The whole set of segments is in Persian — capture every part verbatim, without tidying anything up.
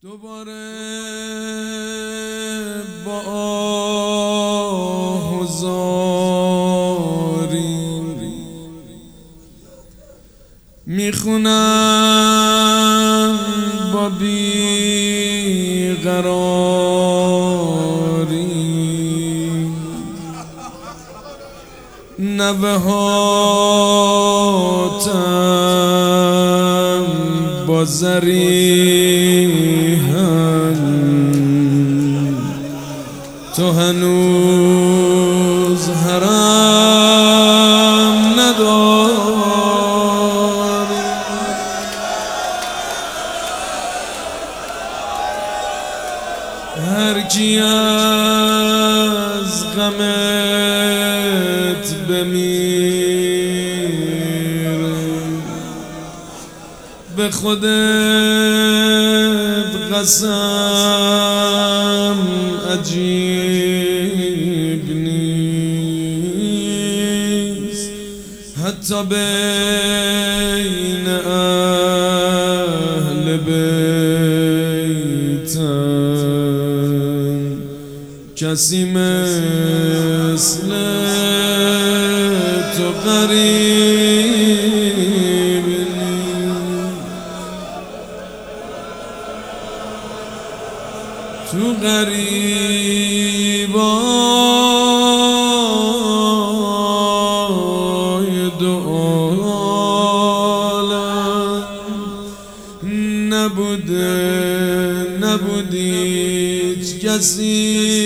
دوباره با آه و زاری میخونم با بیقراری نوه هاتم با زریحن تو هنوز حرم نداری. هر کی از غمت بمیره به خودت قسم عجیب نیست، حتی بین اهل بیتم کسی مثل تو غریب تو غریبای دو عالم نبوده نبودی هیچ کسی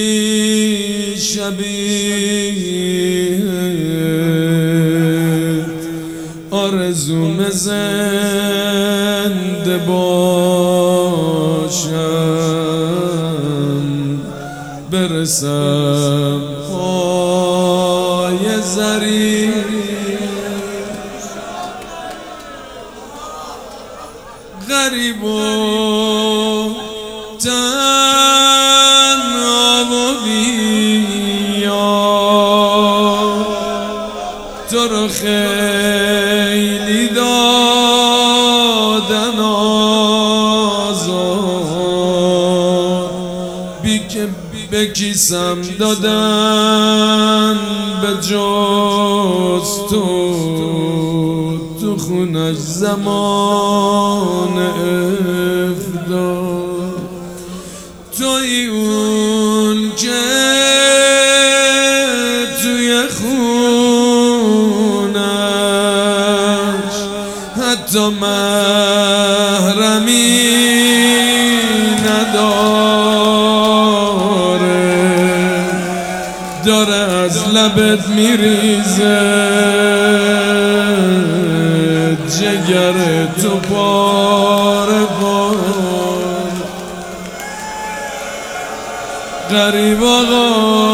شبیه آرزوم زنده باشم برسم پای زری غریب و تنها و بیار تو رو خیلی دادن آزار بی که به کیسم دادن به جز تو تو خونش زمان افدار توی اون که توی خونش حتی محرمی نداره داره از لبت میریزه جگر تو پاره پاره غریب آقا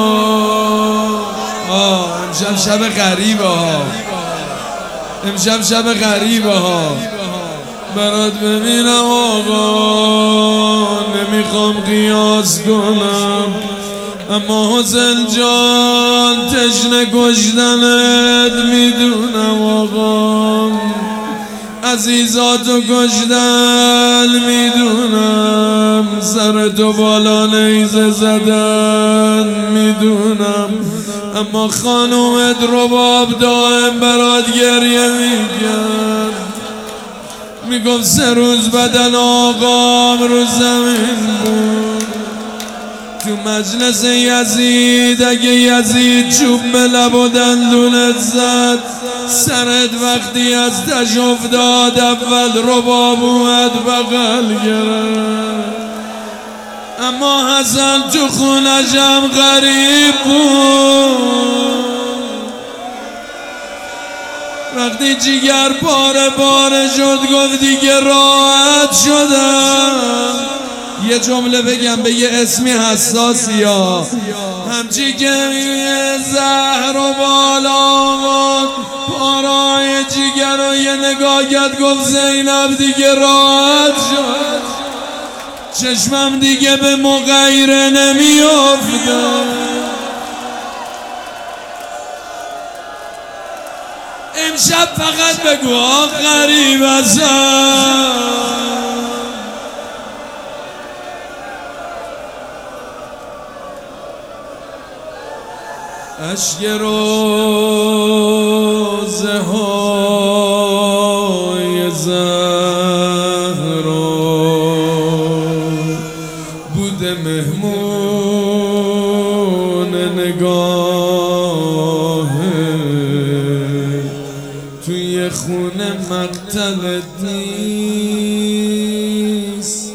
آه امشب شب غریبه ها امشب شب غریبه ها برات ببینم آقا نمیخوام قیاس کنم اما حسین جان تشنه کشتنت میدونم آقا عزیزاتو کشتن میدونم سر تو بالا نیزه زدن میدونم اما خانومت رباب دائم برات گریه میکرد میگفت سه روز بدن آقام رو زمین بود تو مجلس یزید اگه یزید چوب به لب و دندونت زد سرت وقتی از تش افتاد اول رباب اومد بغل گرفت اما حسن تو خونشم غریب بود وقتی جیگر پاره پاره شد گفت دیگه راحت شدم یه جمله بگم به یه اسمی حساسی ها همچی که زهر و بالا بود پارای جیگر و یه نگاه کرد گفت زینب دیگه راحت شد چشمم دیگه به مغیره نمیافته امشب فقط بگو آه غریب ازم اشک روزه های زهرا بوده مهمون نگاه توی خونه مقتل نیست،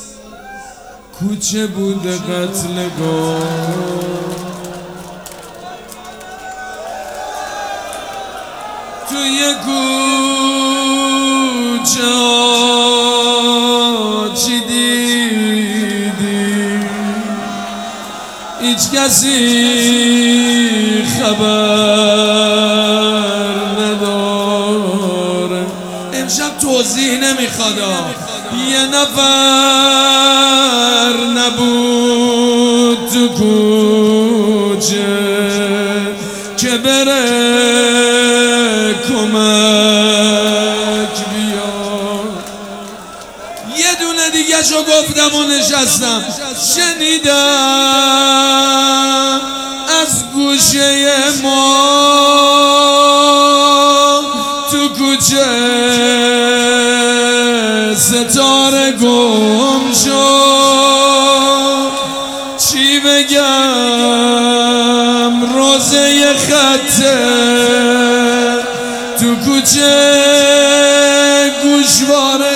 کوچه بوده قتلگاه. توی کوچه ها چی دیدی؟ هیچ کسی خبر نداره. امشب توضیح نمیخواد، یه نفر نبود تو کوچه که بره کمک بیاد. یه دونه دیگه شو گفتم و نشستم، شنیدم از گوشه ما تو کوچه ستاره گم شد. چی بگم روزه خطه تو کوچه گوشواره